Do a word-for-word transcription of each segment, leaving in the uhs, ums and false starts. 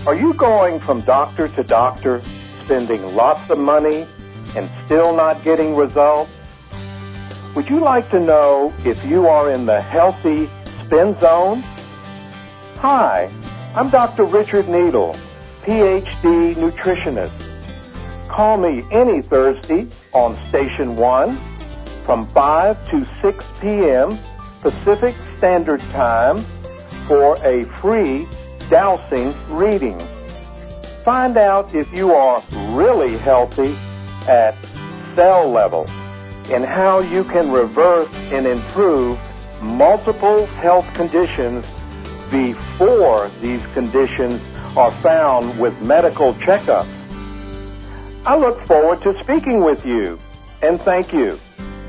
Are you going from doctor to doctor, spending lots of money and still not getting results? Would you like to know if you are in the healthy spin zone? Hi, I'm Doctor Richard Needle, P H D nutritionist. Call me any Thursday on Station one from five to six p.m. Pacific Standard Time for a free dowsing reading. Find out if you are really healthy at cell level and how you can reverse and improve multiple health conditions before these conditions are found with medical checkups. I look forward to speaking with you, and thank you.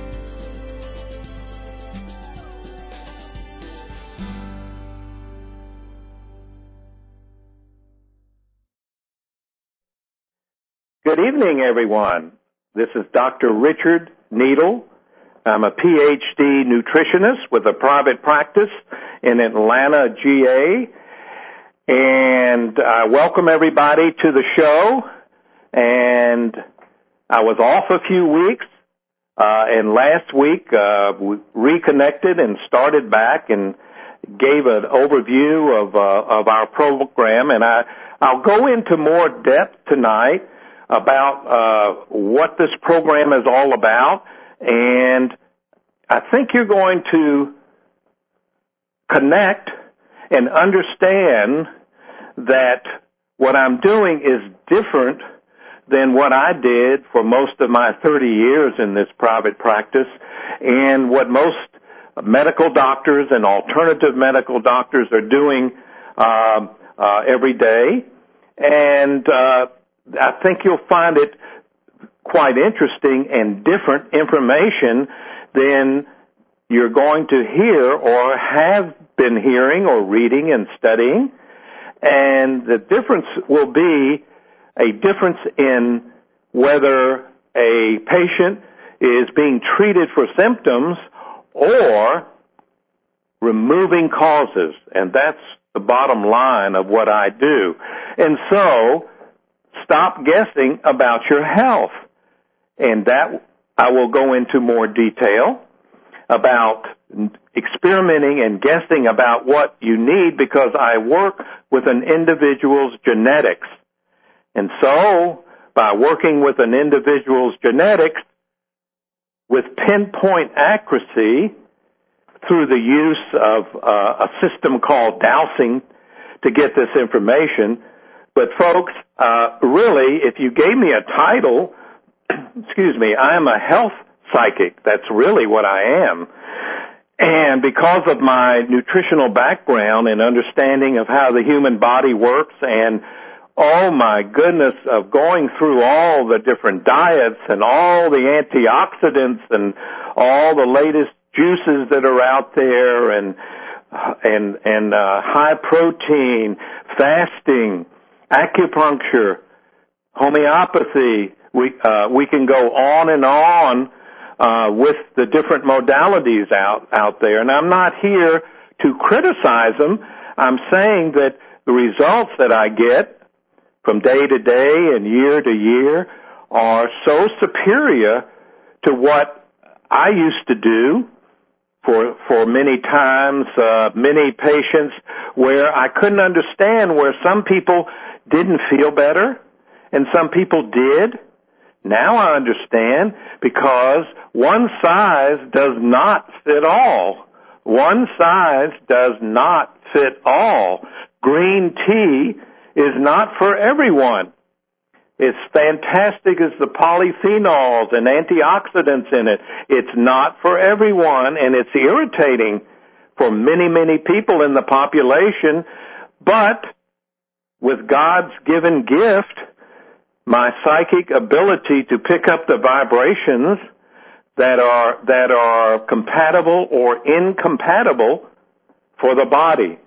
Good evening, everyone. This is Doctor Richard Needle. I'm a P H D nutritionist with a private practice in Atlanta, G A, and I welcome everybody to the show. And I was off a few weeks, uh, and last week uh, we reconnected and started back and gave an overview of uh, of our program. And I I'll go into more depth tonight about uh, what this program is all about, and I think you're going to connect and understand that what I'm doing is different than what I did for most of my thirty years in this private practice, and what most medical doctors and alternative medical doctors are doing uh, uh, every day. And uh, I think you'll find it quite interesting and different information than you're going to hear or have been hearing or reading and studying. And the difference will be a difference in whether a patient is being treated for symptoms or removing causes. And that's the bottom line of what I do. And so, stop guessing about your health. And that I will go into more detail about experimenting and guessing about what you need, because I work with an individual's genetics. And so, by working with an individual's genetics with pinpoint accuracy through the use of uh, a system called dowsing to get this information. But folks, uh, really, if you gave me a title, excuse me, I am a health psychic. That's really what I am. And because of my nutritional background and understanding of how the human body works, and oh my goodness, of going through all the different diets and all the antioxidants and all the latest juices that are out there, and and and uh, high protein, fasting, acupuncture, homeopathy, we uh, we can go on and on uh, with the different modalities out out there. And I'm not here to criticize them. I'm saying that the results that I get from day to day and year to year are so superior to what I used to do for for many times, uh, many patients, where I couldn't understand, where some people didn't feel better and some people did. Now I understand, because one size does not fit all. One size does not fit all. Green tea is not for everyone. It's fantastic as the polyphenols and antioxidants in it. It's not for everyone, and it's irritating for many, many people in the population. But with God's given gift, my psychic ability to pick up the vibrations that are that are compatible or incompatible for the body.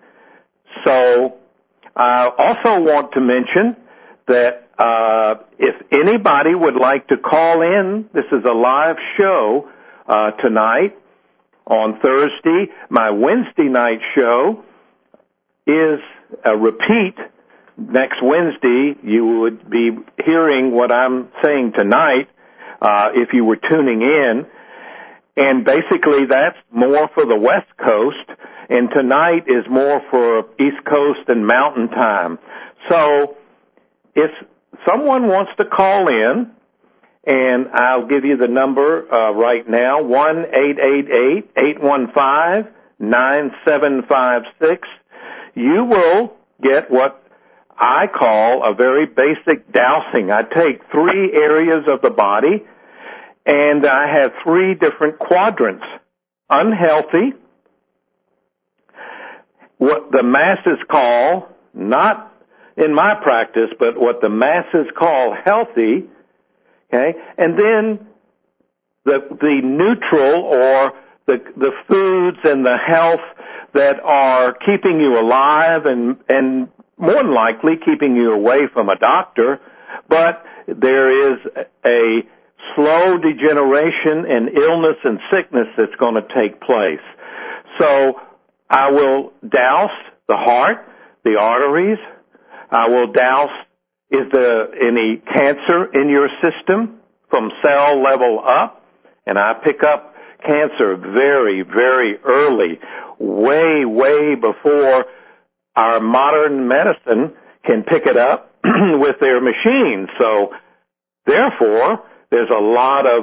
So I also want to mention that uh, if anybody would like to call in, this is a live show uh, tonight on Thursday. My Wednesday night show is a repeat next Wednesday, you would be hearing what I'm saying tonight, uh, if you were tuning in. And basically that's more for the West Coast, and tonight is more for East Coast and Mountain Time. So if someone wants to call in, and I'll give you the number uh, right now, one eight eight eight, eight one five, nine seven five six, you will get what I call a very basic dowsing. I take three areas of the body, and I have three different quadrants. Unhealthy, what the masses call, not in my practice, but what the masses call healthy, okay, and then the the neutral, or the the foods and the health that are keeping you alive and and more than likely keeping you away from a doctor, but there is a slow degeneration and illness and sickness that's going to take place. So I will douse the heart, the arteries. I will douse, is there any cancer in your system from cell level up? And I pick up cancer very, very early, way, way before our modern medicine can pick it up with their machines. So therefore, there's a lot of,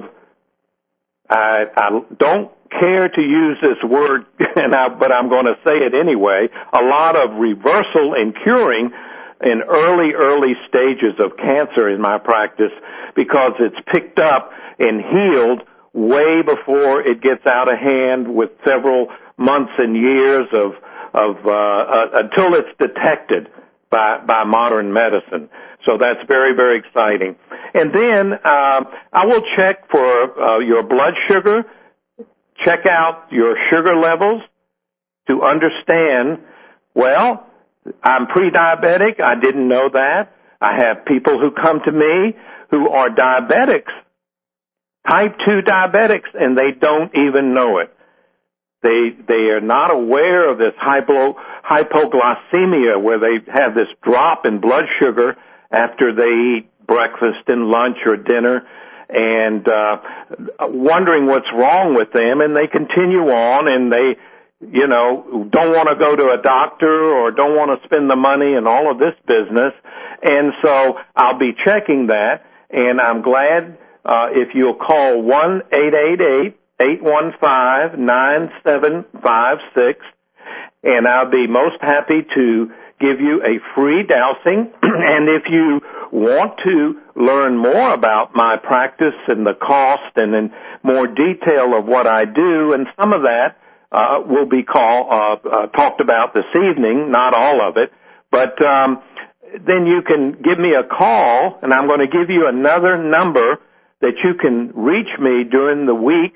I, I don't care to use this word, and I, but I'm going to say it anyway, a lot of reversal and curing in early, early stages of cancer in my practice, because it's picked up and healed way before it gets out of hand, with several months and years of, of uh, uh, until it's detected by, by modern medicine. So that's very, very exciting. And then uh, I will check for uh, your blood sugar, check out your sugar levels to understand, well, I'm pre-diabetic. I didn't know that. I have people who come to me who are diabetics, type two diabetics, and they don't even know it. They they are not aware of this hypo, hypoglycemia, where they have this drop in blood sugar after they eat breakfast and lunch or dinner, and uh, wondering what's wrong with them, and they continue on, and they, you know, don't want to go to a doctor or don't want to spend the money and all of this business. And so I'll be checking that, and I'm glad uh, if you'll call one eight eight eight, eight one five, nine seven five six, and I'll be most happy to give you a free dowsing. And if you want to learn more about my practice and the cost and in more detail of what I do, and some of that uh, will be call, uh, uh, talked about this evening, not all of it, but um, then you can give me a call, and I'm going to give you another number that you can reach me during the week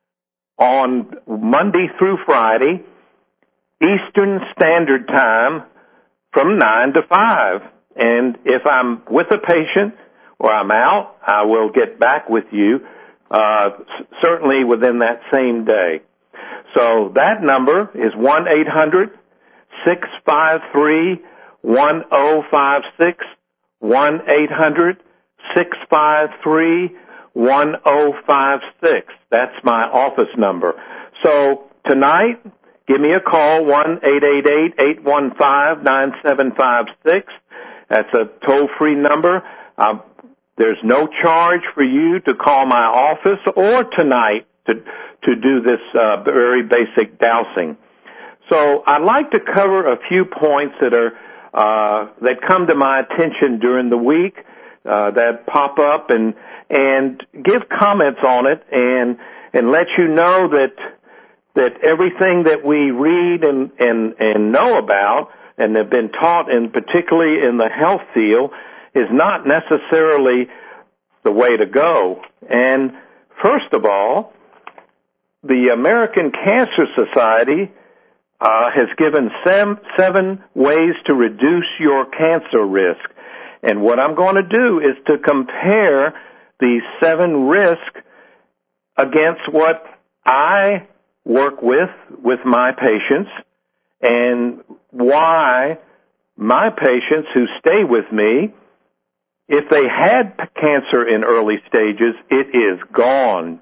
on Monday through Friday, Eastern Standard Time, from nine to five. And if I'm with a patient or I'm out, I will get back with you, uh, certainly within that same day. So that number is one eight hundred, six five three, one oh five six, one eight hundred, six five three, one oh five six. That's my office number. So tonight, give me a call, one eight eight eight, eight one five, nine seven five six. That's a toll-free number. Uh, there's no charge for you to call my office or tonight to to do this uh, very basic dowsing. So I'd like to cover a few points that are uh, that come to my attention during the week, uh, that pop up, and and give comments on it, and and let you know that that everything that we read and and and know about and have been taught, and particularly in the health field, is not necessarily the way to go. And first of all, the American Cancer Society uh, has given seven, seven ways to reduce your cancer risk. And what I'm going to do is to compare these seven risks against what I work with, with my patients, and why my patients who stay with me, if they had cancer in early stages, it is gone.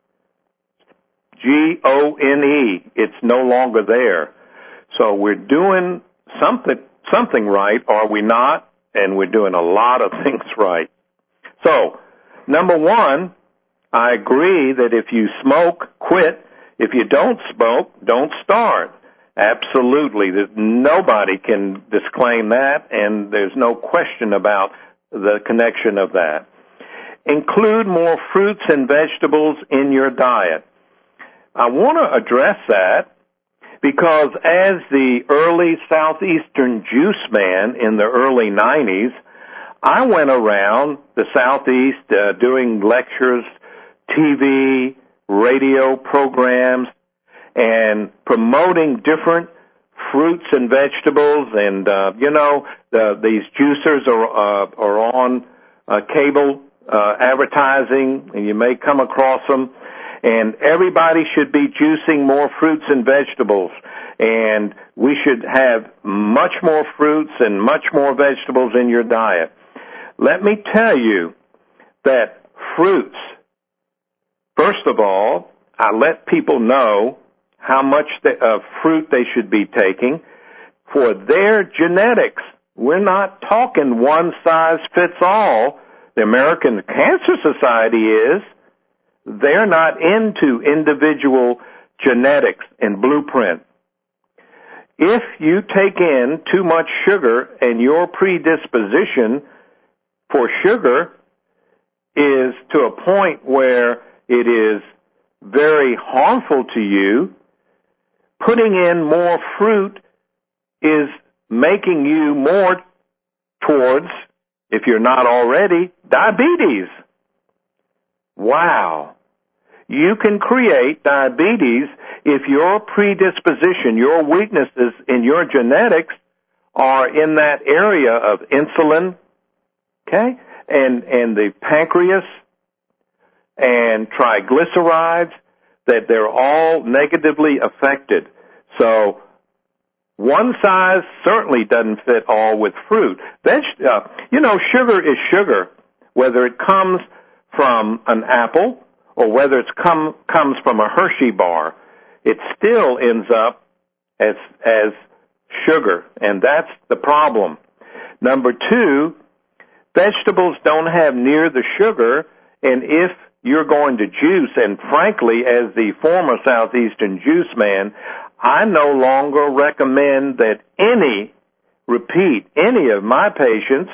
G O N E. It's no longer there. So we're doing something something right, are we not? And we're doing a lot of things right. So, number one, I agree that if you smoke, quit. If you don't smoke, don't start. Absolutely. There's, nobody can disclaim that, and there's no question about the connection of that. Include more fruits and vegetables in your diet. I want to address that because as the early Southeastern juice man in the early nineties, I went around the Southeast uh, doing lectures, T V, radio programs, and promoting different fruits and vegetables. And, uh, you know, the, these juicers are, uh, are on uh, cable uh, advertising, and you may come across them. And everybody should be juicing more fruits and vegetables. And we should have much more fruits and much more vegetables in your diet. Let me tell you that fruits, first of all, I let people know how much the, uh, fruit they should be taking for their genetics. We're not talking one size fits all. The American Cancer Society is. They're not into individual genetics and blueprint. If you take in too much sugar and your predisposition for sugar is to a point where it is very harmful to you, putting in more fruit is making you more towards, if you're not already, diabetes. Wow. You can create diabetes if your predisposition, your weaknesses in your genetics are in that area of insulin, okay, and, and the pancreas and triglycerides, that they're all negatively affected. So one size certainly doesn't fit all with fruit. Veg, uh, you know, sugar is sugar, whether it comes from an apple or whether it come, comes from a Hershey bar. It still ends up as, as sugar, and that's the problem. Number two, vegetables don't have near the sugar, and if you're going to juice, and frankly, as the former Southeastern juice man, I no longer recommend that any, repeat, any of my patients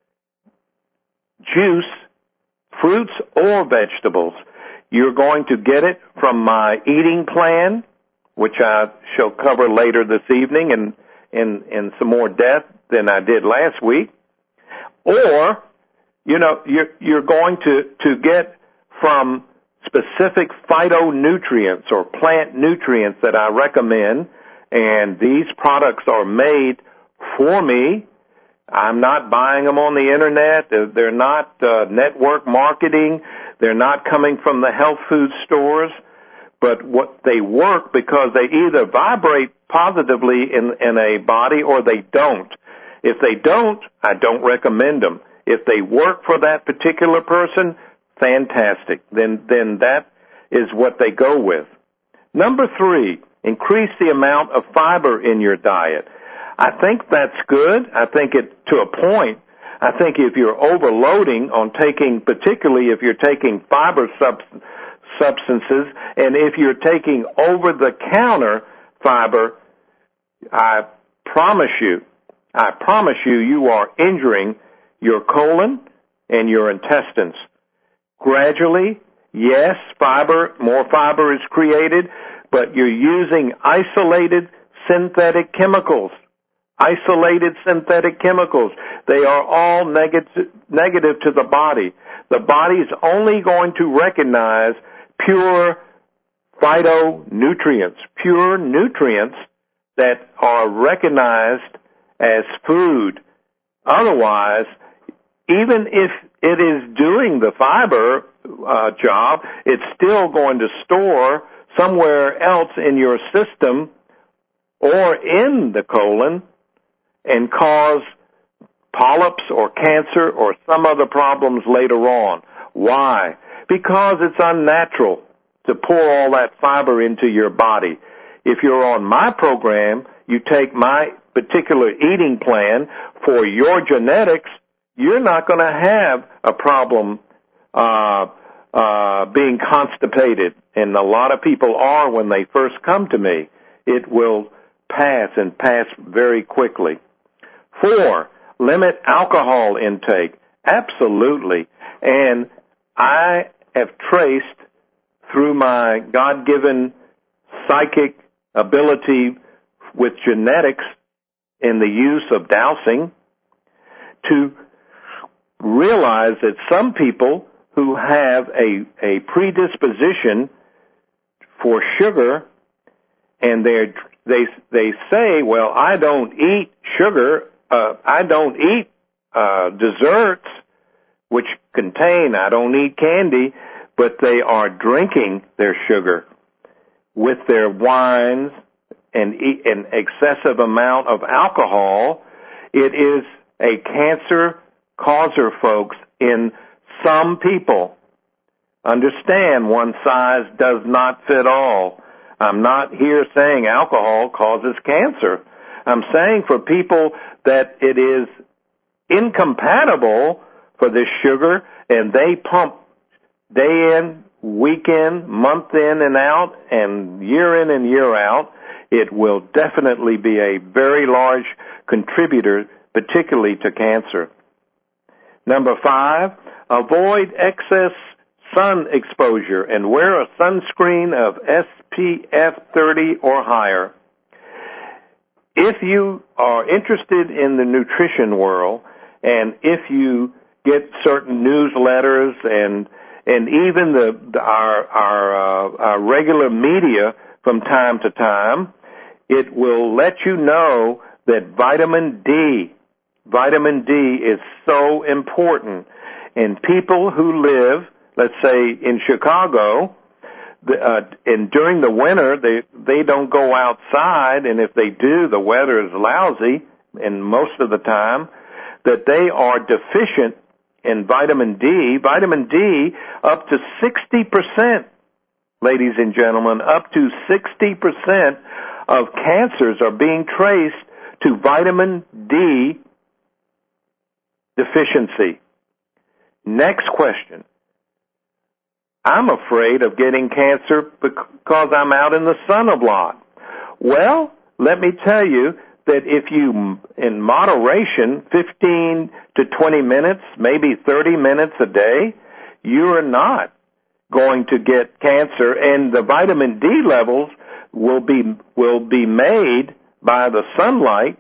juice fruits or vegetables. You're going to get it from my eating plan, which I shall cover later this evening in, in, in some more depth than I did last week. Or, you know, you're, you're going to, to get from specific phytonutrients or plant nutrients that I recommend, and these products are made for me. I'm not buying them on the internet. They're not uh, network marketing. They're not coming from the health food stores. But what they work because they either vibrate positively in, in a body or they don't. If they don't, I don't recommend them. If they work for that particular person, fantastic. Then, then that is what they go with. Number three, increase the amount of fiber in your diet. I think that's good. I think it, to a point, I think if you're overloading on taking, particularly if you're taking fiber sub- substances, and if you're taking over-the-counter fiber, I promise you, I promise you, you are injuring your colon and your intestines. Gradually, yes, fiber, more fiber is created, but you're using isolated synthetic chemicals. Isolated synthetic chemicals. They are all negative, negative to the body. The body's only going to recognize pure phytonutrients, pure nutrients that are recognized as food. Otherwise, even if it is doing the fiber uh, job, it's still going to store somewhere else in your system or in the colon and cause polyps or cancer or some other problems later on. Why? Because it's unnatural to pour all that fiber into your body. If you're on my program, you take my particular eating plan for your genetics, you're not going to have a problem uh, uh, being constipated. And a lot of people are when they first come to me. It will pass and pass very quickly. Four, limit alcohol intake. Absolutely. And I have traced through my God-given psychic ability with genetics in the use of dowsing to realize that some people who have a, a predisposition for sugar and they they they say, well, I don't eat sugar, uh, I don't eat uh, desserts, which contain, I don't eat candy, but they are drinking their sugar with their wines and eat an excessive amount of alcohol. It is a cancer causer, folks, in some people. Understand, one size does not fit all. I'm not here saying alcohol causes cancer. I'm saying for people that it is incompatible for this sugar and they pump day in, week in, month in and out, and year in and year out, it will definitely be a very large contributor, particularly to cancer. Number five, avoid excess sun exposure and wear a sunscreen of S P F thirty or higher. If you are interested in the nutrition world, and if you get certain newsletters and and even the, the our our, uh, our regular media from time to time, it will let you know that vitamin D, vitamin D is so important. And people who live, let's say in Chicago, the, uh, and during the winter, they they don't go outside, and if they do, the weather is lousy, and most of the time, that they are deficient in vitamin D. Vitamin D up to sixty percent, ladies and gentlemen, up to sixty percent of cancers are being traced to vitamin D deficiency. Next question. I'm afraid of getting cancer because I'm out in the sun a lot. Well, let me tell you that if you, in moderation, fifteen to twenty minutes, maybe thirty minutes a day, you are not going to get cancer, and the vitamin D levels will be will be made by the sunlight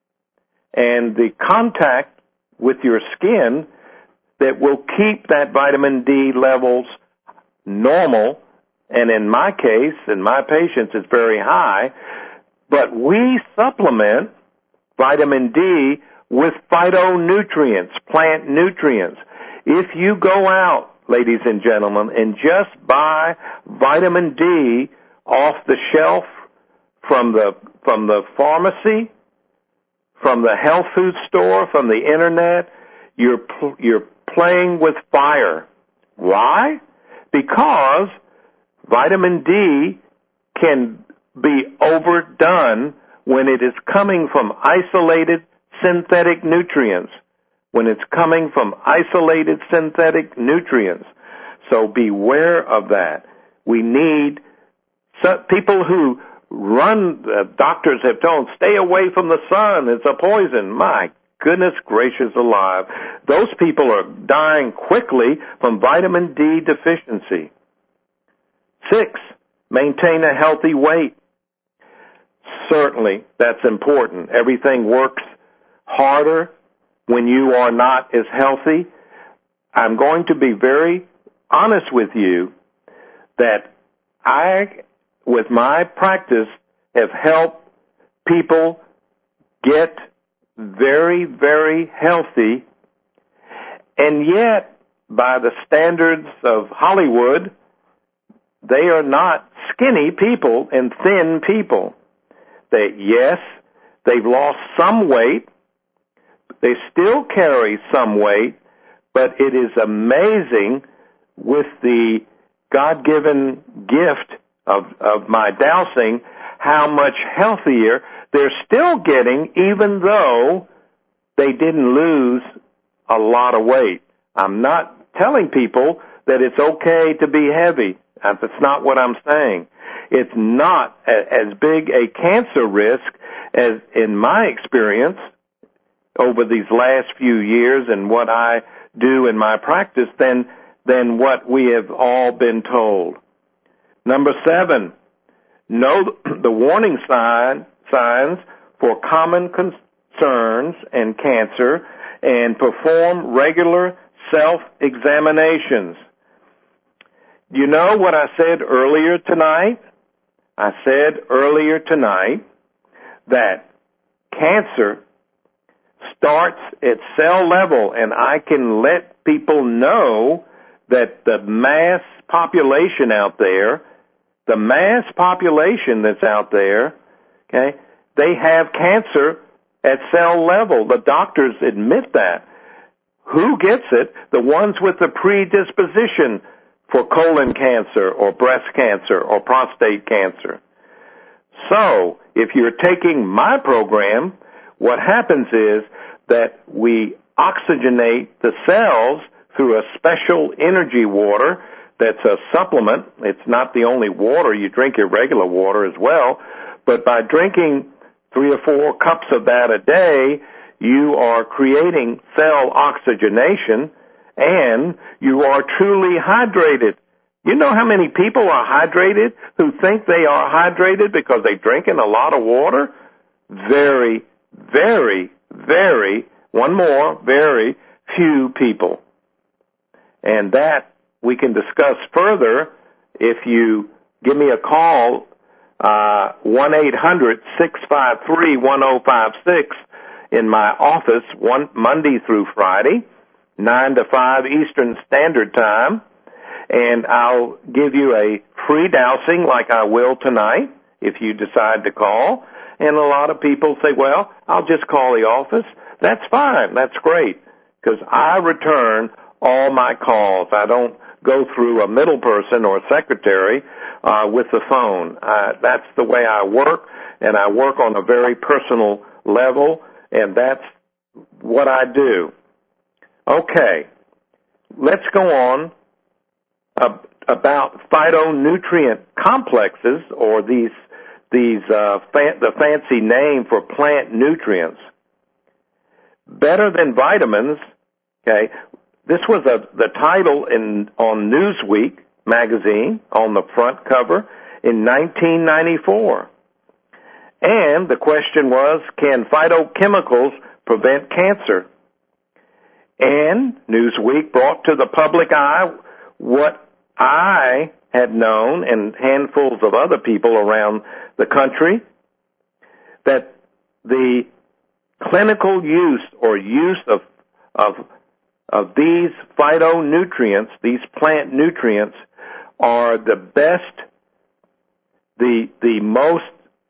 and the contact with your skin that will keep that vitamin D levels normal, and in my case, in my patients, it's very high, but we supplement vitamin D with phytonutrients, plant nutrients. If you go out, ladies and gentlemen, and just buy vitamin D off the shelf from the from the pharmacy, from the health food store, from the internet, you're you're playing with fire. Why? Because vitamin D can be overdone when it is coming from isolated synthetic nutrients, when it's coming from isolated synthetic nutrients. So beware of that. We need some people who run, uh, doctors have told, stay away from the sun, it's a poison. My goodness gracious alive. Those people are dying quickly from vitamin D deficiency. Six, maintain a healthy weight. Certainly, that's important. Everything works harder when you are not as healthy. I'm going to be very honest with you that I, with my practice, have helped people get very, very healthy, and yet, by the standards of Hollywood, they are not skinny people and thin people. They, yes, They've lost some weight. They still carry some weight, but it is amazing with the God-given gift of, of my dowsing how much healthier they're still getting, even though they didn't lose a lot of weight. I'm not telling people that it's okay to be heavy. That's not what I'm saying. It's not a, as big a cancer risk as, in my experience, over these last few years and what I do in my practice than, than what we have all been told. Number seven, know the warning sign, signs for common concerns and cancer and perform regular self-examinations. You know what I said earlier tonight? I said earlier tonight that cancer starts at cell level, and I can let people know that the mass population out there, the mass population that's out there, okay, they have cancer at cell level. The doctors admit that. Who gets it? The ones with the predisposition for colon cancer or breast cancer or prostate cancer. So, if you're taking my program, what happens is that we oxygenate the cells through a special energy water that's a supplement. It's not the only water. You drink your regular water as well. But by drinking three or four cups of that a day, you are creating cell oxygenation, and you are truly hydrated. You know how many people are hydrated who think they are hydrated because they're drinking a lot of water? Very, very, very, one more, very few people. And that we can discuss further if you give me a call, uh, one eight hundred six five three one oh five six in my office, one Monday through Friday, nine to five Eastern Standard Time, and I'll give you a free dowsing like I will tonight if you decide to call. And a lot of people say, well, I'll just call the office. That's fine. That's great, because I return all my calls. I don't go through a middle person or a secretary uh, with the phone. Uh, that's the way I work, and I work on a very personal level, and that's what I do. Okay, let's go on uh, about phytonutrient complexes, or these these uh, fa- the fancy name for plant nutrients. Better than vitamins. Okay, this was a, the title in on Newsweek magazine on the front cover in nineteen ninety-four. And the question was, can phytochemicals prevent cancer? And Newsweek brought to the public eye what I had known, and handfuls of other people around the country, that the clinical use or use of of of these phytonutrients, these plant nutrients, are the best, the the most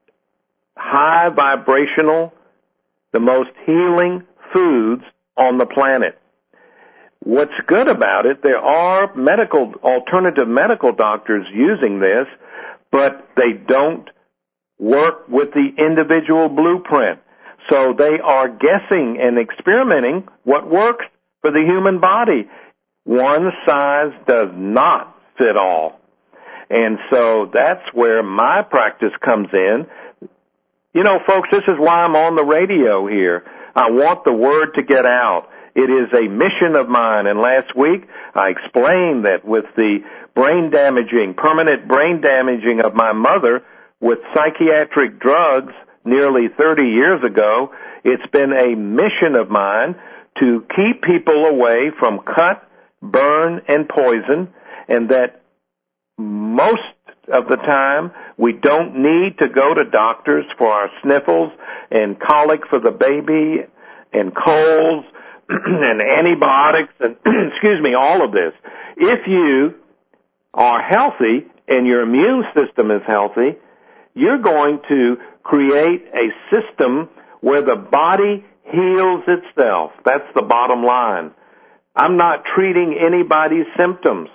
high vibrational, the most healing foods on the planet. What's good about it, there are medical, alternative medical doctors using this, but they don't work with the individual blueprint. So they are guessing and experimenting what works for the human body. One size does not fit all. And so that's where my practice comes in. You know, folks, this is why I'm on the radio here. I want the word to get out. It is a mission of mine, and last week I explained that with the brain damaging, permanent brain damaging of my mother with psychiatric drugs nearly thirty years ago, it's been a mission of mine to keep people away from cut, burn, and poison, and that most of the time we don't need to go to doctors for our sniffles and colic for the baby and colds and antibiotics and, excuse me, all of this. If you are healthy and your immune system is healthy, you're going to create a system where the body heals itself. That's the bottom line. I'm not treating anybody's symptoms.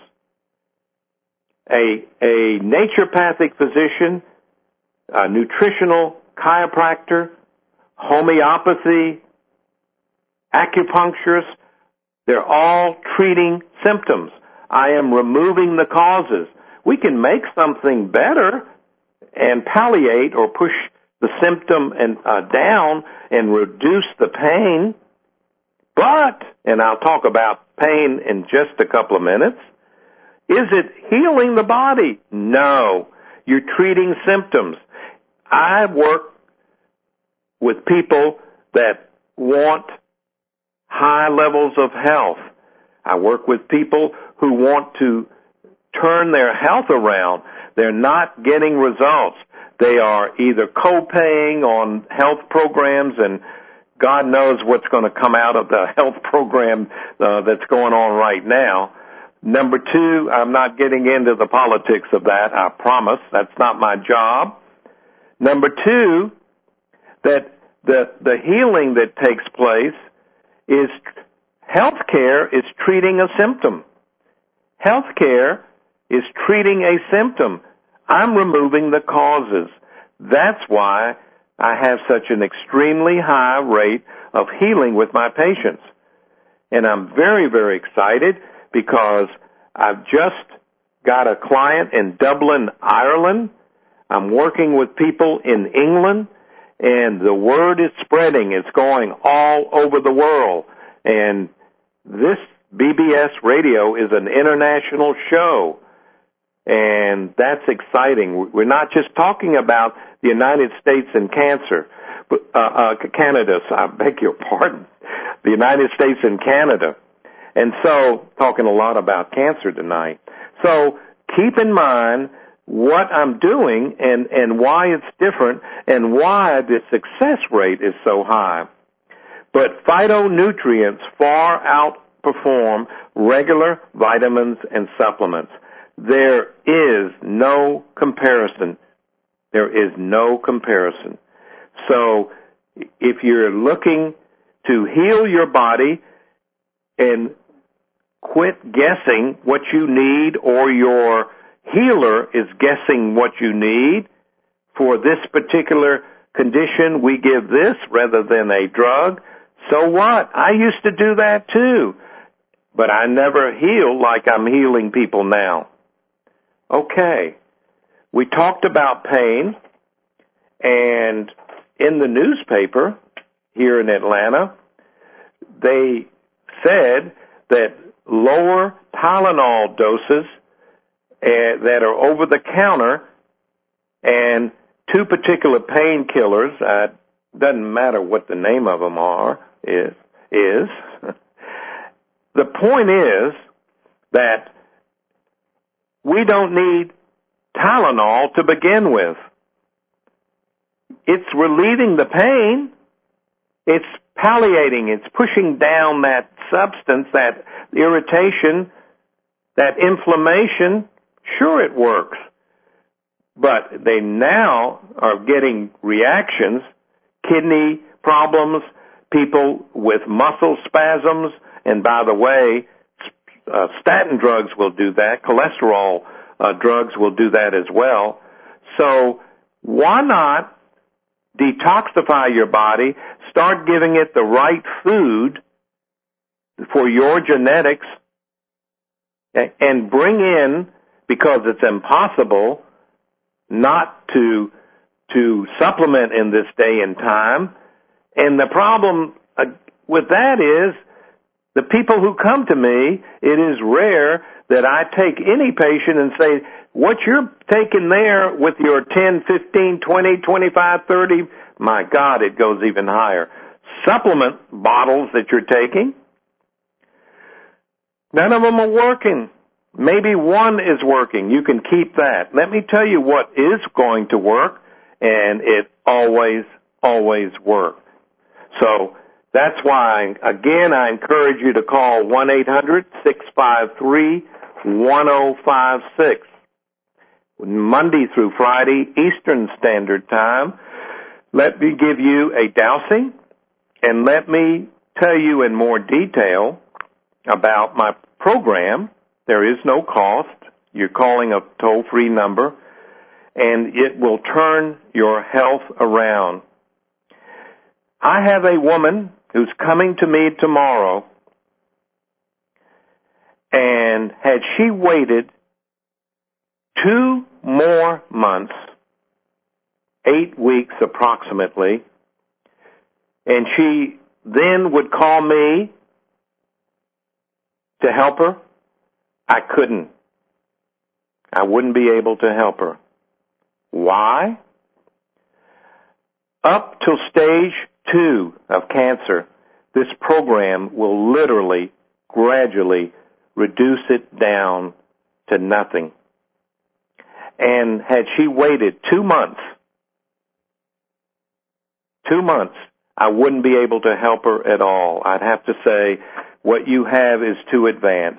A, a naturopathic physician, a nutritional chiropractor, homeopathy, acupuncturist, they're all treating symptoms. I am removing the causes. We can make something better and palliate or push the symptom and uh, down and reduce the pain, but, and I'll talk about pain in just a couple of minutes, is it healing the body? No. You're treating symptoms. I work with people that want high levels of health. I work with people who want to turn their health around. They're not getting results. They are either co-paying on health programs, and God knows what's going to come out of the health program uh, that's going on right now. Number two, I'm not getting into the politics of that, I promise. That's not my job. Number two, that the, the healing that takes place is healthcare is treating a symptom. Healthcare is treating a symptom. I'm removing the causes. That's why I have such an extremely high rate of healing with my patients. And I'm very, very excited because I've just got a client in Dublin, Ireland. I'm working with people in England, and the word is spreading. It's going all over the world. And this B B S Radio is an international show. And that's exciting. We're not just talking about the United States and cancer, but uh, uh, Canada, so I beg your pardon, the United States and Canada. And so, talking a lot about cancer tonight. So, keep in mind what I'm doing and, and why it's different and why the success rate is so high. But phytonutrients far outperform regular vitamins and supplements. There is no comparison. There is no comparison. So if you're looking to heal your body and quit guessing what you need, or your healer is guessing what you need for this particular condition, we give this rather than a drug. So what? I used to do that too. But I never heal like I'm healing people now. Okay, we talked about pain, and in the newspaper here in Atlanta, they said that lower Tylenol doses uh, that are over the counter and two particular painkillers, uh, doesn't matter what the name of them are, is, is. The point is that we don't need Tylenol to begin with. It's relieving the pain. It's palliating. It's pushing down that substance, that irritation, that inflammation. Sure, it works. But they now are getting reactions, kidney problems, people with muscle spasms, and by the way, Uh, statin drugs will do that. Cholesterol uh, drugs will do that as well. So why not detoxify your body, start giving it the right food for your genetics, and bring in, because it's impossible not to to supplement in this day and time. And the problem uh, with that is, the people who come to me, it is rare that I take any patient and say, what you're taking there with your ten, fifteen, twenty, twenty-five, thirty, my God, it goes even higher. Supplement bottles that you're taking, none of them are working. Maybe one is working. You can keep that. Let me tell you what is going to work, and it always, always works. So, that's why, again, I encourage you to call one eight hundred, six five three, one oh five six. Monday through Friday, Eastern Standard Time. let me give you a dowsing, and let me tell you in more detail about my program. There is no cost. You're calling a toll-free number, and it will turn your health around. I have a woman who's coming to me tomorrow, and had she waited two more months, eight weeks approximately, and she then would call me to help her, I couldn't. I wouldn't be able to help her. Why? Up till stage two of cancer, this program will literally, gradually reduce it down to nothing. And had she waited two months, two months, I wouldn't be able to help her at all. I'd have to say, what you have is too advanced.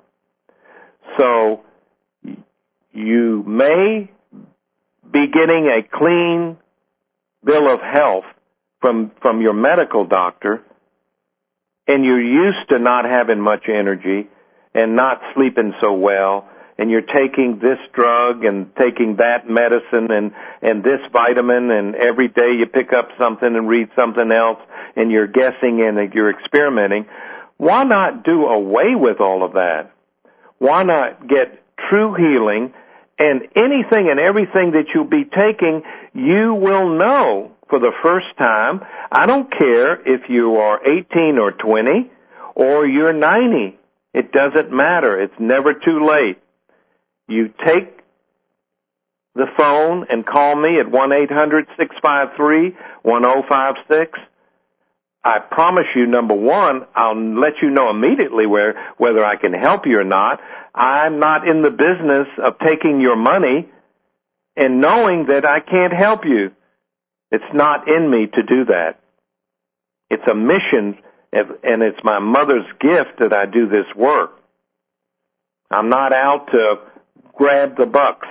So, you may be getting a clean bill of health from, from your medical doctor, and you're used to not having much energy and not sleeping so well, and you're taking this drug and taking that medicine and, and this vitamin, and every day you pick up something and read something else, and you're guessing and you're experimenting. Why not do away with all of that? Why not get true healing, and anything and everything that you'll be taking, you will know for the first time. I don't care if you are eighteen or twenty or you're ninety. It doesn't matter. It's never too late. You take the phone and call me at one eight hundred six five three one oh five six. I promise you, number one, I'll let you know immediately where, whether I can help you or not. I'm not in the business of taking your money and knowing that I can't help you. It's not in me to do that. It's a mission, and it's my mother's gift that I do this work. I'm not out to grab the bucks.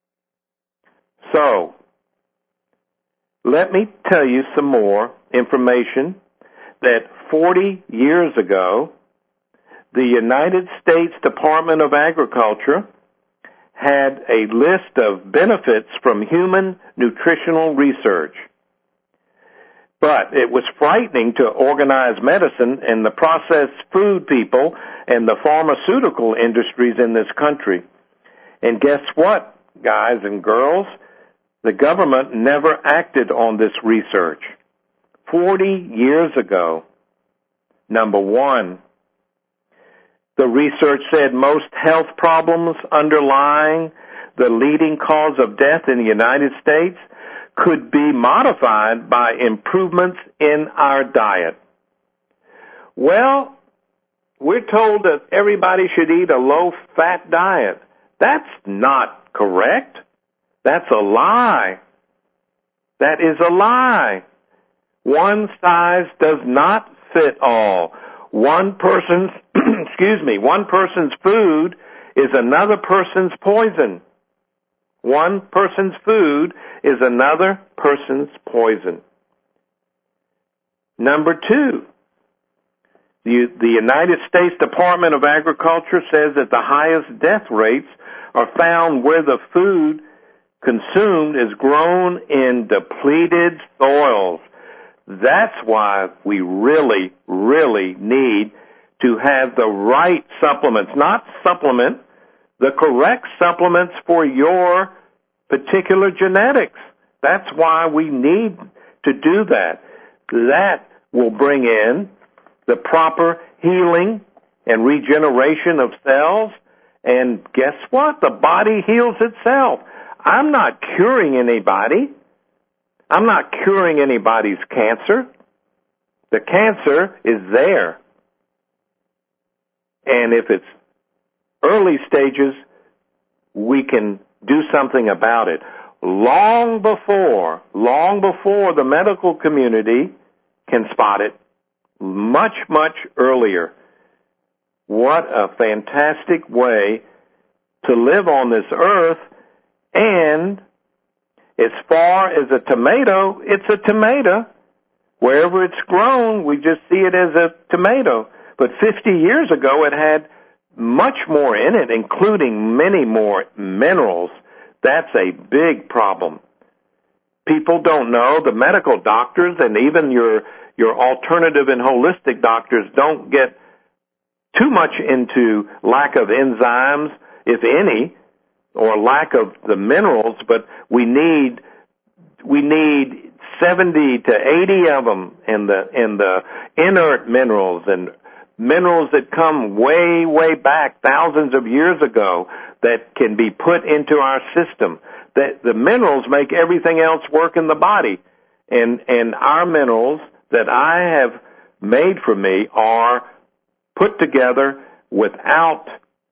So, let me tell you some more information that forty years ago, the United States Department of Agriculture had a list of benefits from human nutritional research. But it was frightening to organized medicine and the processed food people and the pharmaceutical industries in this country. And guess what, guys and girls? The government never acted on this research. Forty years ago, number one, the research said most health problems underlying the leading cause of death in the United States could be modified by improvements in our diet. Well, we're told that everybody should eat a low-fat diet. That's not correct. That's a lie. That is a lie. One size does not fit all. One person's, excuse me, one person's food is another person's poison. One person's food is another person's poison. Number two, the, the United States Department of Agriculture says that the highest death rates are found where the food consumed is grown in depleted soils. That's why we really, really need to have the right supplements, not supplement, the correct supplements for your particular genetics. That's why we need to do that. That will bring in the proper healing and regeneration of cells, and guess what? The body heals itself. I'm not curing anybody. I'm not curing anybody's cancer. The cancer is there. And if it's early stages, we can do something about it. Long before, long before the medical community can spot it, much, much earlier. What a fantastic way to live on this earth, and as far as a tomato, it's a tomato. Wherever it's grown, we just see it as a tomato. But fifty years ago, it had much more in it, including many more minerals. That's a big problem. People don't know, the medical doctors and even your your alternative and holistic doctors don't get too much into lack of enzymes, if any, or lack of the minerals, but we need we need seventy to eighty of them in the in the inert minerals and minerals that come way, way back thousands of years ago that can be put into our system. That the minerals make everything else work in the body. And and our minerals that I have made for me are put together without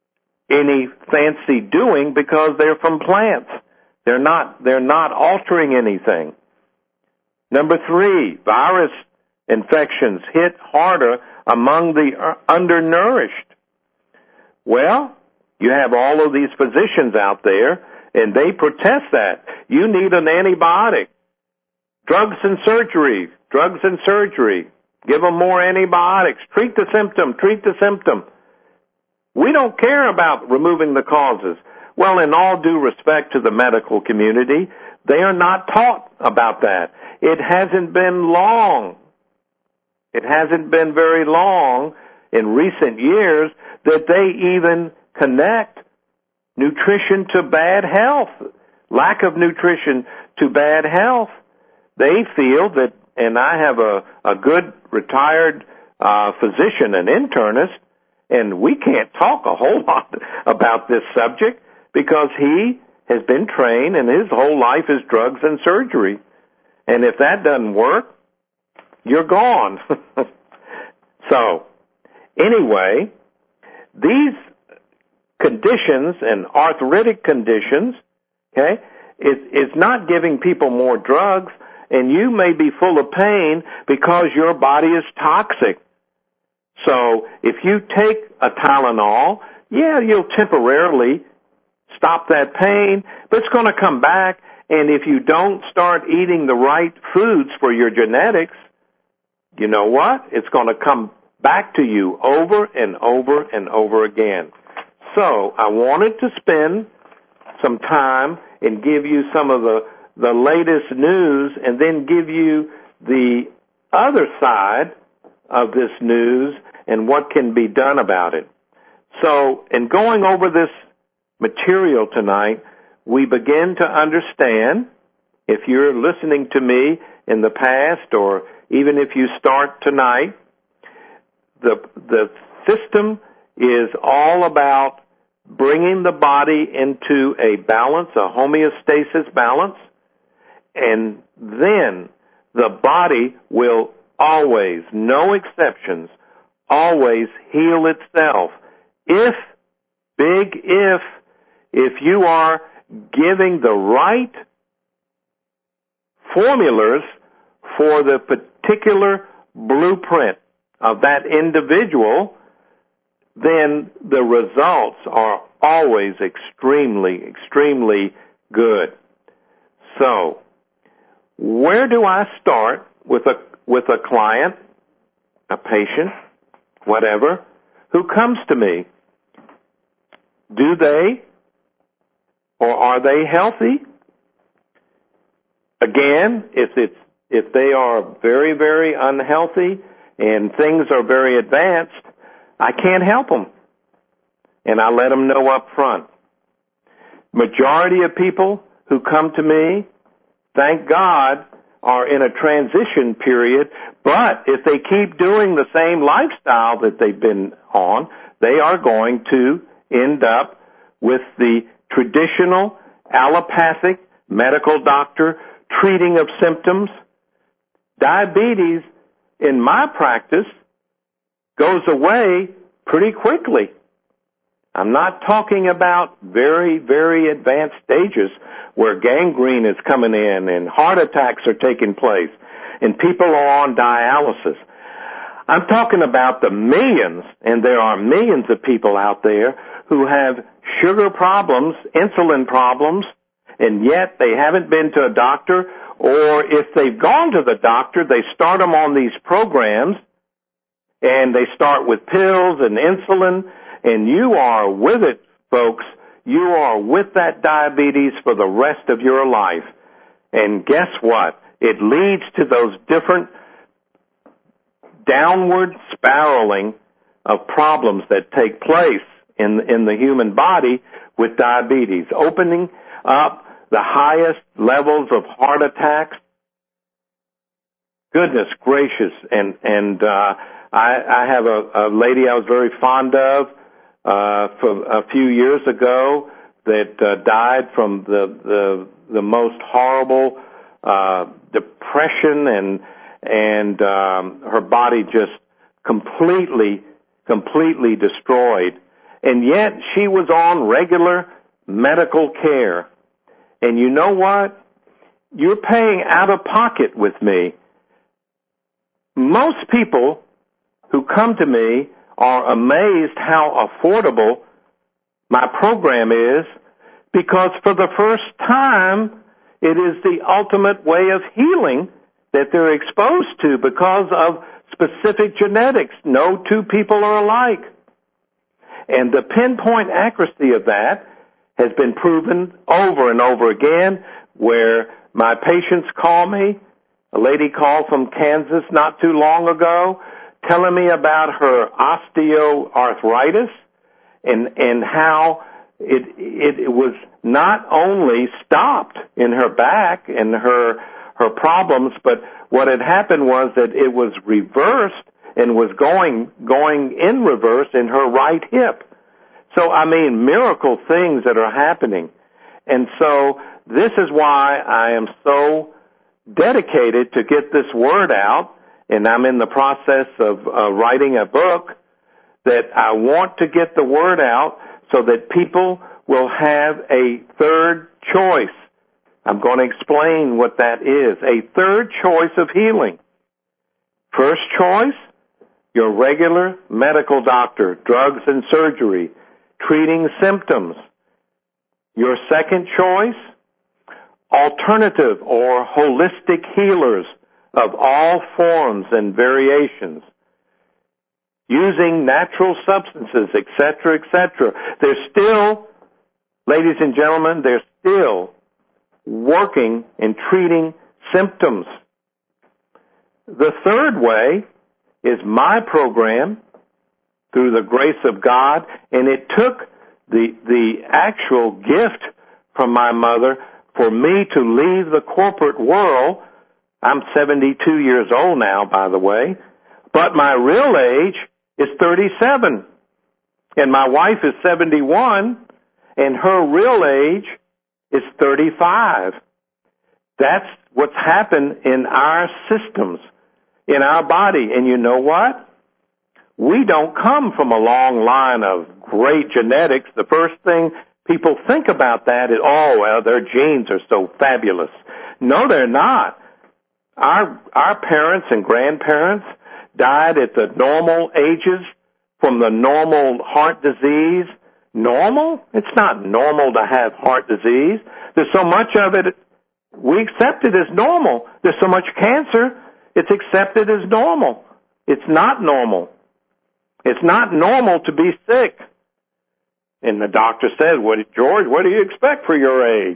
any fancy doing because they're from plants. They're not they're not altering anything. Number three, virus infections hit harder among the undernourished. Well, you have all of these physicians out there, and they protest that. You need an antibiotic. Drugs and surgery. Drugs and surgery. Give them more antibiotics. Treat the symptom. Treat the symptom. We don't care about removing the causes. Well, in all due respect to the medical community, they are not taught about that. It hasn't been long. It hasn't been very long in recent years that they even connect nutrition to bad health, lack of nutrition to bad health. They feel that, and I have a, a good retired uh, physician and internist, and we can't talk a whole lot about this subject because he has been trained and his whole life is drugs and surgery. And if that doesn't work, you're gone. So, anyway, these conditions and arthritic conditions, okay, it, it's not giving people more drugs, and you may be full of pain because your body is toxic. So, if you take a Tylenol, yeah, you'll temporarily stop that pain, but it's going to come back, and if you don't start eating the right foods for your genetics, you know what? It's going to come back to you over and over and over again. So I wanted to spend some time and give you some of the, the latest news and then give you the other side of this news and what can be done about it. So in going over this material tonight, we begin to understand, if you're listening to me in the past or even if you start tonight, the the system is all about bringing the body into a balance, a homeostasis balance, and then the body will always, no exceptions, always heal itself. If, big if, if you are giving the right formulas for the particular blueprint of that individual, then the results are always extremely, extremely good. So, where do I start with a with a client, a patient, whatever, who comes to me? Do they or are they healthy? Again, if it's if they are very, very unhealthy and things are very advanced, I can't help them. And I let them know up front. Majority of people who come to me, thank God, are in a transition period, but if they keep doing the same lifestyle that they've been on, they are going to end up with the traditional allopathic medical doctor treating of symptoms. Diabetes, in my practice, goes away pretty quickly. I'm not talking about very, very advanced stages where gangrene is coming in and heart attacks are taking place and people are on dialysis. I'm talking about the millions, and there are millions of people out there who have sugar problems, insulin problems, and yet they haven't been to a doctor, or if they've gone to the doctor, they start them on these programs, and they start with pills and insulin, and you are with it, folks. You are with that diabetes for the rest of your life. And guess what? It leads to those different downward spiraling of problems that take place in, in the human body with diabetes, opening up the highest levels of heart attacks. Goodness gracious. And, and, uh, I, I have a, a lady I was very fond of, uh, for a few years ago that, uh, died from the, the, the most horrible, uh, depression, and, and, um, her body just completely, completely destroyed. And yet she was on regular medical care. And you know what? You're paying out of pocket with me. Most people who come to me are amazed how affordable my program is, because for the first time, it is the ultimate way of healing that they're exposed to because of specific genetics. No two people are alike. And the pinpoint accuracy of that has been proven over and over again, where my patients call me. A lady called from Kansas not too long ago, telling me about her osteoarthritis and, and how it, it, it was not only stopped in her back and her, her problems, but what had happened was that it was reversed and was going, going in reverse in her right hip. So, I mean, miracle things that are happening. And so this is why I am so dedicated to get this word out, and I'm in the process of uh, writing a book that I want to get the word out so that people will have a third choice. I'm going to explain what that is. A third choice of healing. First choice, your regular medical doctor, drugs and surgery, treating symptoms. Your second choice, alternative or holistic healers of all forms and variations, using natural substances, et cetera, et cetera. They're still, ladies and gentlemen, they're still working and treating symptoms. The third way is my program, through the grace of God, and it took the the actual gift from my mother for me to leave the corporate world. I'm seventy-two years old now, by the way, but my real age is thirty-seven, and my wife is seventy-one, and her real age is thirty-five. That's what's happened in our systems, in our body. And you know what? We don't come from a long line of great genetics. The first thing people think about that is, oh, well, their genes are so fabulous. No, they're not. Our, our parents and grandparents died at the normal ages from the normal heart disease. Normal? It's not normal to have heart disease. There's so much of it, we accept it as normal. There's so much cancer, it's accepted as normal. It's not normal. It's not normal to be sick. And the doctor said, "What, George, what do you expect for your age?"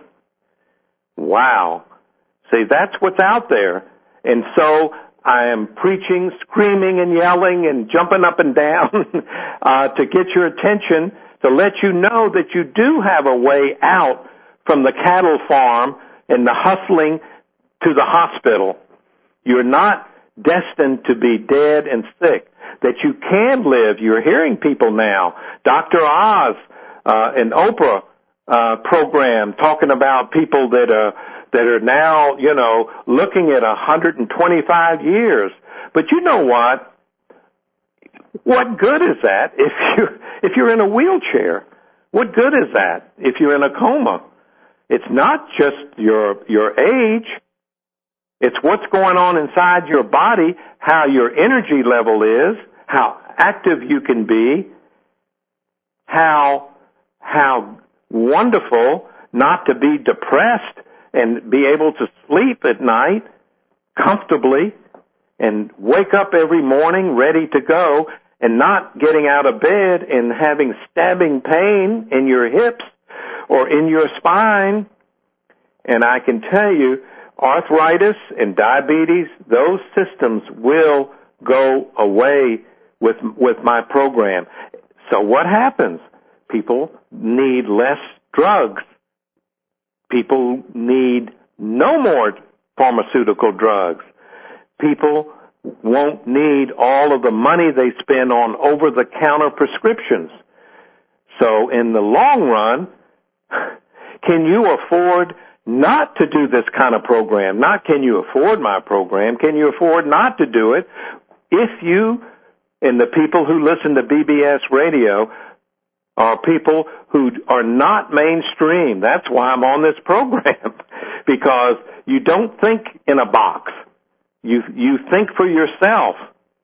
Wow. See, that's what's out there. And so I am preaching, screaming and yelling and jumping up and down uh, to get your attention, to let you know that you do have a way out from the cattle farm and the hustling to the hospital. You're not destined to be dead and sick, that you can live. You're hearing people now. Doctor Oz, uh, and Oprah, uh, program talking about people that, uh, that are now, you know, looking at one hundred twenty-five years. But you know what? What good is that if you, if you're in a wheelchair? What good is that if you're in a coma? It's not just your, your age. It's what's going on inside your body, how your energy level is, how active you can be, how, how wonderful not to be depressed and be able to sleep at night comfortably and wake up every morning ready to go and not getting out of bed and having stabbing pain in your hips or in your spine. And I can tell you, arthritis and diabetes, those systems will go away with with my program. So what happens? People need less drugs. People need no more pharmaceutical drugs. People won't need all of the money they spend on over-the-counter prescriptions. So in the long run, can you afford not to do this kind of program? Not can you afford my program, can you afford not to do it if you and the people who listen to B B S radio are people who are not mainstream. That's why I'm on this program, because you don't think in a box. You, you think for yourself,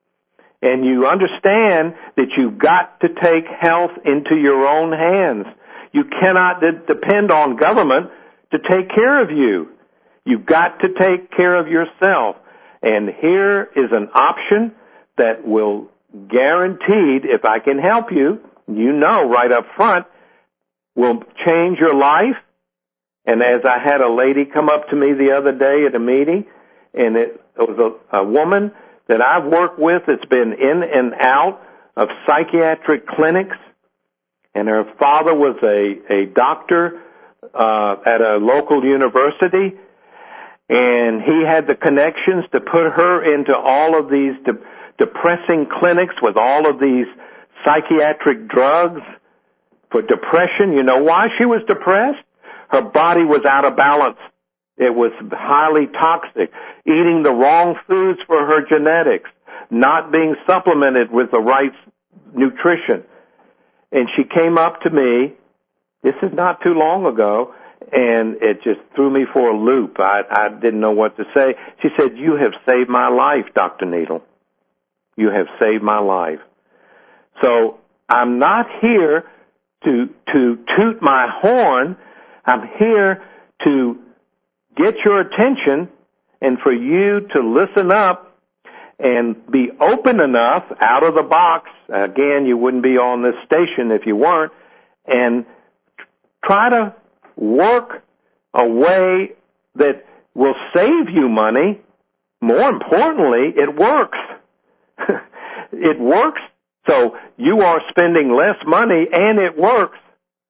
and you understand that you've got to take health into your own hands. You cannot de- depend on government to take care of you. You've got to take care of yourself. And here is an option that will guaranteed, if I can help you, you know right up front, will change your life. And as I had a lady come up to me the other day at a meeting, and it, it was a, a woman that I've worked with that's been in and out of psychiatric clinics, and her father was a, a doctor uh, at a local university, and he had the connections to put her into all of these de- depressing clinics with all of these psychiatric drugs for depression. You know why she was depressed? Her body was out of balance. It was highly toxic. Eating the wrong foods for her genetics. Not being supplemented with the right nutrition. And she came up to me, this is not too long ago, and it just threw me for a loop. I, I didn't know what to say. She said, "You have saved my life, Doctor Needle. You have saved my life." So I'm not here to to toot my horn. I'm here to get your attention and for you to listen up and be open enough out of the box. Again, you wouldn't be on this station if you weren't. And try to work a way that will save you money. More importantly, it works. It works. So you are spending less money and it works.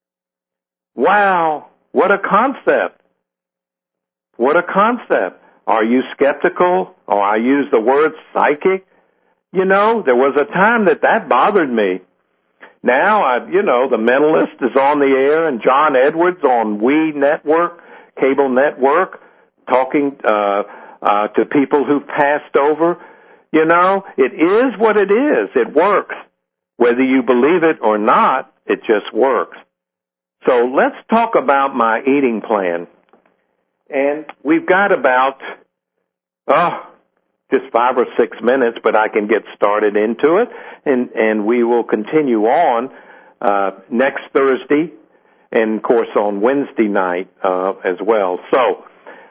Wow, what a concept. What a concept. Are you skeptical? Or I use the word psychic? You know, there was a time that that bothered me. Now, I, you know, the Mentalist is on the air and John Edwards on We Network, cable network, talking uh, uh, to people who've passed over. You know, it is what it is. It works. Whether you believe it or not, it just works. So let's talk about my eating plan. And we've got about, oh, just five or six minutes, but I can get started into it, and, and we will continue on uh, next Thursday, and, of course, on Wednesday night uh, as well. So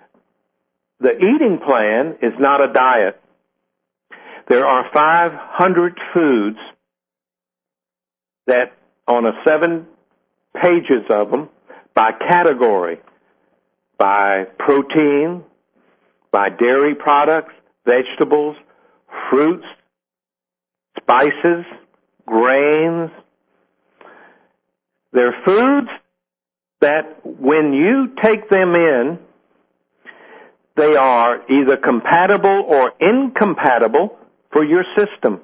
the eating plan is not a diet. There are five hundred foods that, on a seven pages of them, by category, by protein, by dairy products, vegetables, fruits, spices, grains. They're foods that when you take them in, they are either compatible or incompatible for your system.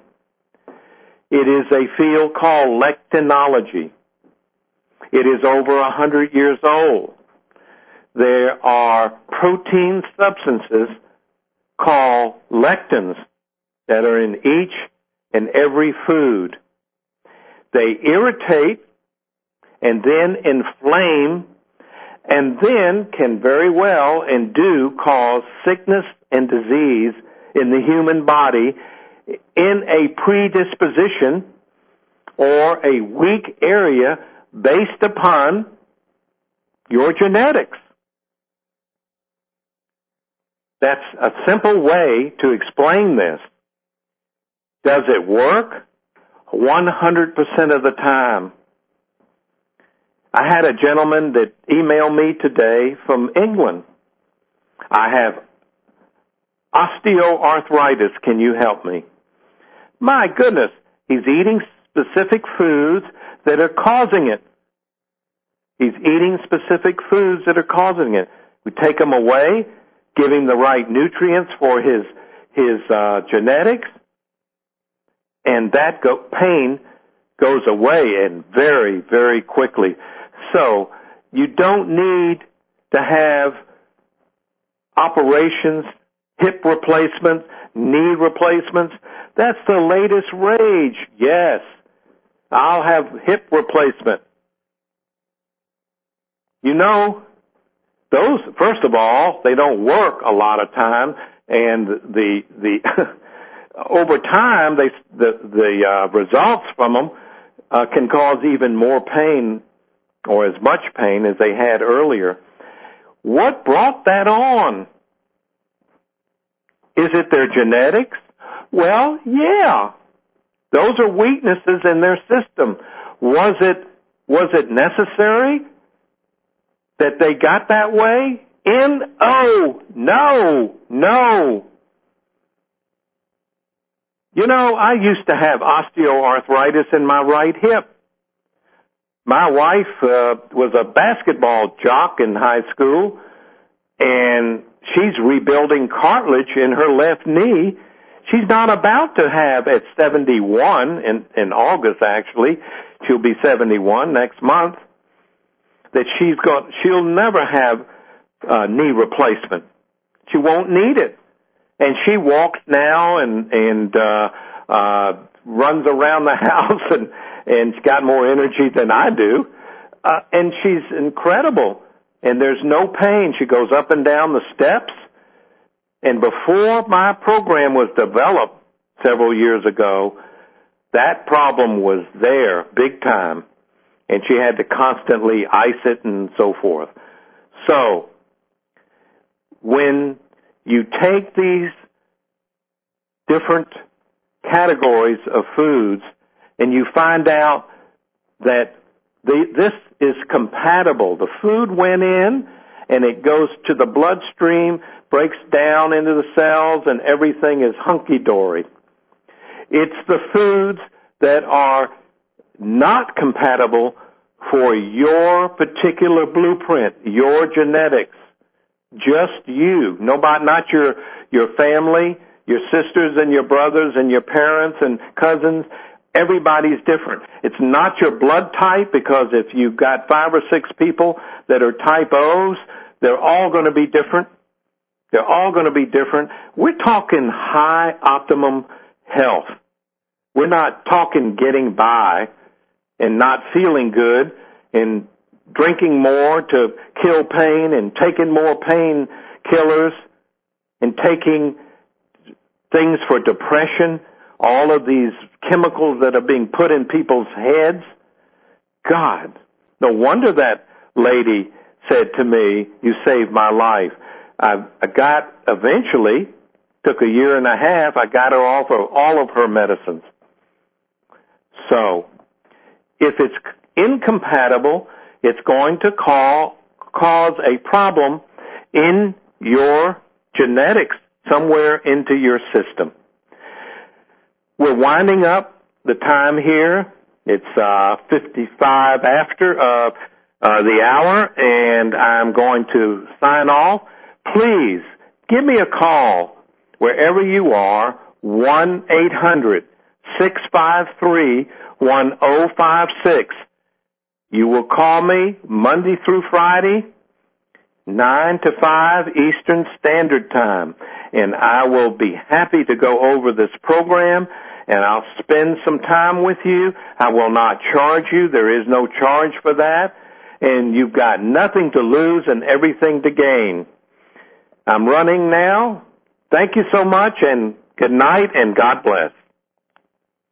It is a field called lectinology. It is over a hundred years old. There are protein substances called lectins that are in each and every food. They irritate and then inflame and then can very well and do cause sickness and disease in the human body in a predisposition or a weak area based upon your genetics. That's a simple way to explain this. Does it work? one hundred percent of the time. I had a gentleman that emailed me today from England. I have osteoarthritis. Can you help me? My goodness, he's eating specific foods that are causing it. He's eating specific foods that are causing it. We take them away, give him the right nutrients for his his uh, genetics, and that go, pain goes away, and very, very quickly. So you don't need to have operations, hip replacements, knee replacements. That's the latest rage. Yes, I'll have hip replacement. You know, those, first of all, they don't work a lot of time, and the the over time, they the the uh, results from them uh, can cause even more pain, or as much pain as they had earlier. What brought that on? Is it their genetics? Well, yeah. Those are weaknesses in their system. Was it was it necessary that they got that way? N O No, no. You know, I used to have osteoarthritis in my right hip. My wife uh, was a basketball jock in high school, and she's rebuilding cartilage in her left knee. She's not about to have, at seventy-one, in, in August actually, she'll be seventy-one next month, that she's got, she'll never have uh, knee replacement. She won't need it. And she walks now and, and uh, uh, runs around the house, and, and she's got more energy than I do. Uh, and she's incredible. And there's no pain. She goes up and down the steps. And before my program was developed several years ago, that problem was there big time. And she had to constantly ice it and so forth. So, when you take these different categories of foods and you find out that the, this is compatible, the food went in and it goes to the bloodstream, breaks down into the cells, and everything is hunky-dory. It's the foods that are not compatible for your particular blueprint, your genetics. Just you. Nobody, not your, your family, your sisters and your brothers and your parents and cousins. Everybody's different. It's not your blood type, because if you've got five or six people that are type O's, they're all going to be different. They're all going to be different. We're talking high optimum health. We're not talking getting by and not feeling good and drinking more to kill pain and taking more pain killers and taking things for depression, all of these chemicals that are being put in people's heads. God, no wonder that lady said to me, "You saved my life." I, I got, eventually, took a year and a half, I got her off of all of her medicines. So, if it's incompatible, it's going to call, cause a problem in your genetics somewhere into your system. We're winding up the time here. It's uh, fifty-five after uh, uh, the hour, and I'm going to sign off. Please give me a call wherever you are, one eight hundred six five three one zero five six. You will call me Monday through Friday, nine to five Eastern Standard Time, and I will be happy to go over this program, and I'll spend some time with you. I will not charge you. There is no charge for that, and you've got nothing to lose and everything to gain. I'm running now. Thank you so much, and good night, and God bless.